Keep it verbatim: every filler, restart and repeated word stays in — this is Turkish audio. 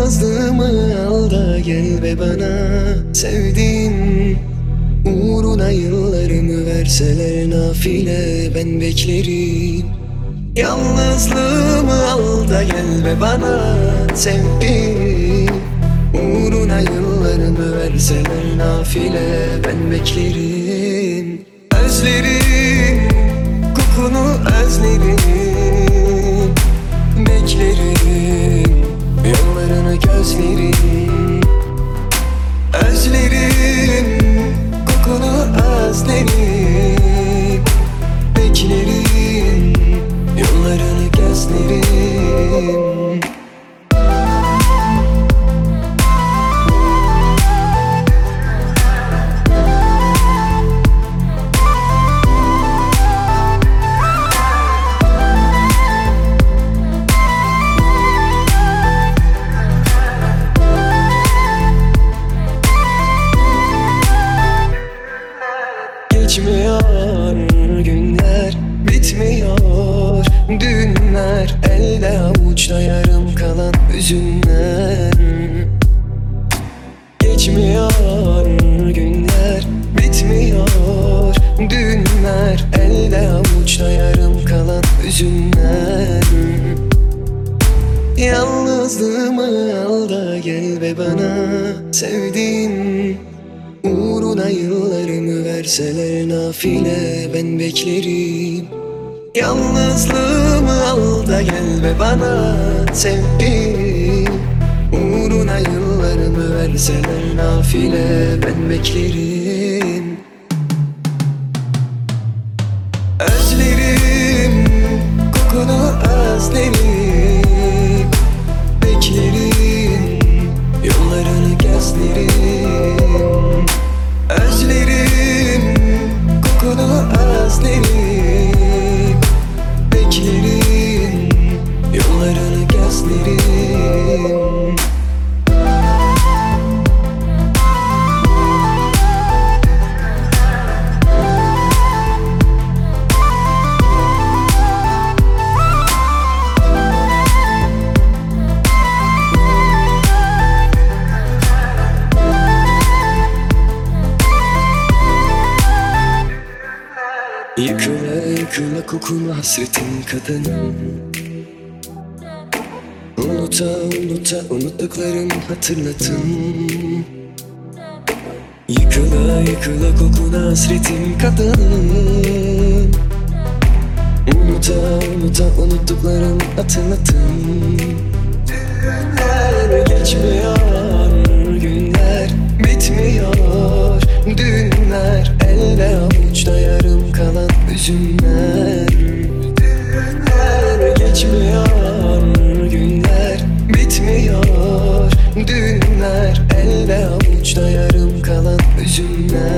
Yalnızlığımı al da gel ve bana sevdiğim uğruna yıllarımı verseler nafile ben beklerim. Yalnızlığımı al da gel ve bana sevdiğim uğruna yıllarımı verseler nafile ben beklerim. Özlerim kokunu özlerim, beklerim yollarını gözlerim. Özlerim kokunu özlerim, beklerim yollarını gözlerim. Geçmiyor günler, bitmiyor düğünler, elde avuçta yarım kalan hüzünler. Geçmiyor günler, bitmiyor düğünler, elde avuçta yarım kalan hüzünler. Yalnızlığımı al da gel ve bana sevdiğim uğruna yıllarımı verseler nafile ben beklerim. Yalnızlığımı al da gel ve bana sevdiğim uğruna yıllarımı verseler nafile ben beklerim. Özlerim kokunu özlerim, beklerim yollarını gözlerim. Özlerim kokunu özlerim, beklerim yollarını gözlerim. Yıkıla yıkıla kokunu hasretin kadınım, unuta unuta unuttuklarım hatırlatın. Yıkıla yıkıla kokunu hasretin kadınım, unuta unuta unuttuklarım hatırlatın. Düğünler geçmiyor günler, bitmiyor düğünler, elde avuçta yarım kalan hüzünler. Düğünler geçmiyor günler, bitmiyor düğünler, elde avuçta yarım kalan hüzünler.